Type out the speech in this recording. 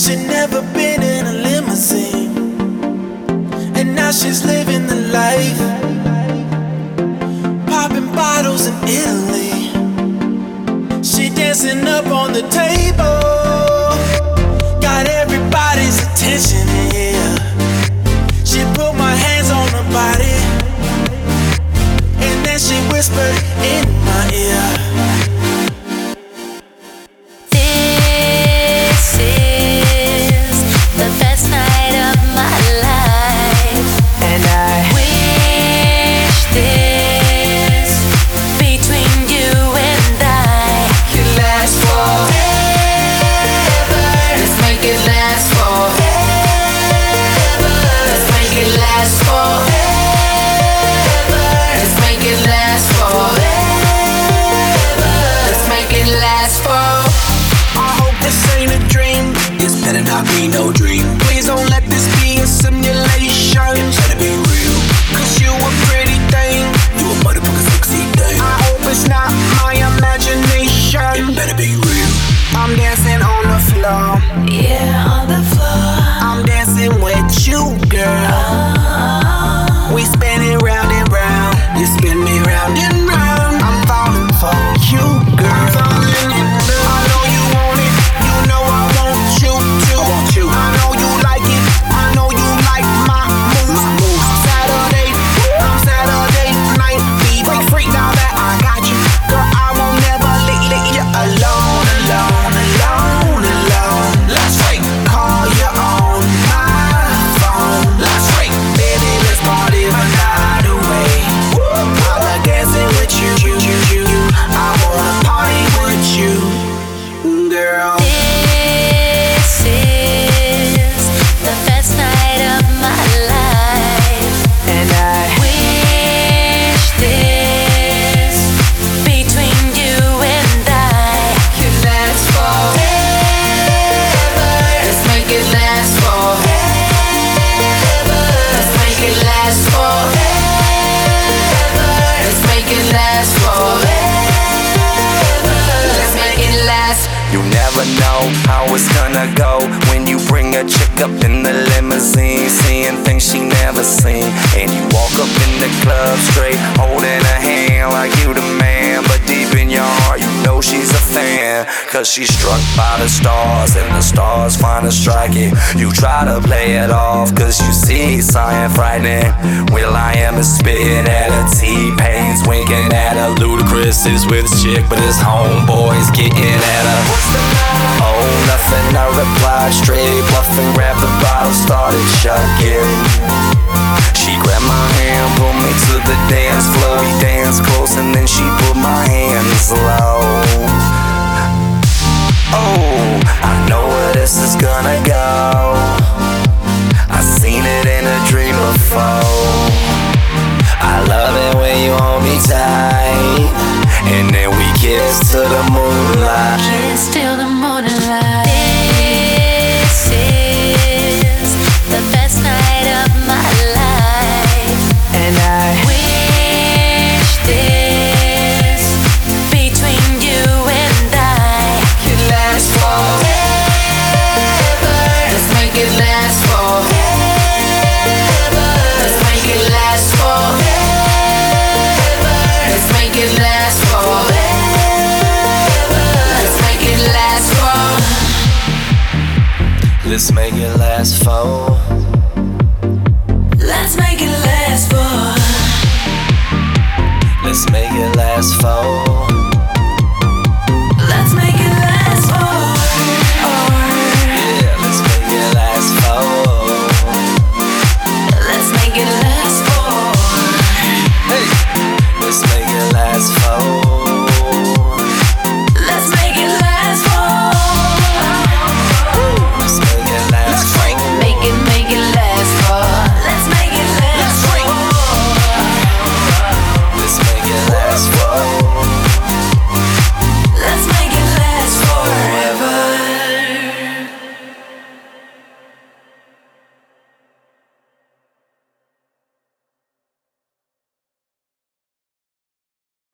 She'd never been in a limousine, and now she's living the life, popping bottles in Italy. She dancing up on the table, got everybody's attention in here. She put my hands on her body, and then she whispered in my ear. Be no dream. Please don't let this be a simulation. It better be real. Cause you a pretty thing. You a motherfucking sexy thing. I hope it's not my imagination. It better be real. I'm dancing on the floor. Yeah, on the floor. I'm dancing with you, girl. We spinning round and round. You spin me round and round. I'm falling for you, girl. I'm falling in love. I know you want it. You know I want you too. I know you like it. I know you like my moves. Saturday night. Be freak now that I got you. Girl, I won't never leave you alone. Let's wait. Call you on my phone. Let's wait. Baby, let's party the night away. I like dancing with you. I wanna party with you, girl. You never know how it's gonna go when you bring a chick up in the limousine, seeing things she never seen. And you walk up in the club straight, holding her hand like you the man. But deep in your heart, you know she's a fan, cause she's struck by the stars, and the stars find her striking. You try to play it off, cause you see something frightening. Will I am is spitting at her, T-Pain's winking at her. Ludacris is with his chick, but his homeboy's getting at her. Oh, nothing, I replied, straight bluffing, grabbed the bottle, started chugging. She grabbed my hand, pulled me to the dance floor. We danced close and then she put my hands low. Oh, I know where this is gonna go. I seen it in a dream before. I love it when you hold me tight, and then we kiss to the moonlight. Kiss till the morning light. This is the best night of my life, And I wish this between you and I could last forever. Let's make it last forever. Let's make it last forever. Let's make it last forever. Let's make it last forever. Let's make it last for. Let's make it last forever. Let's make it last for.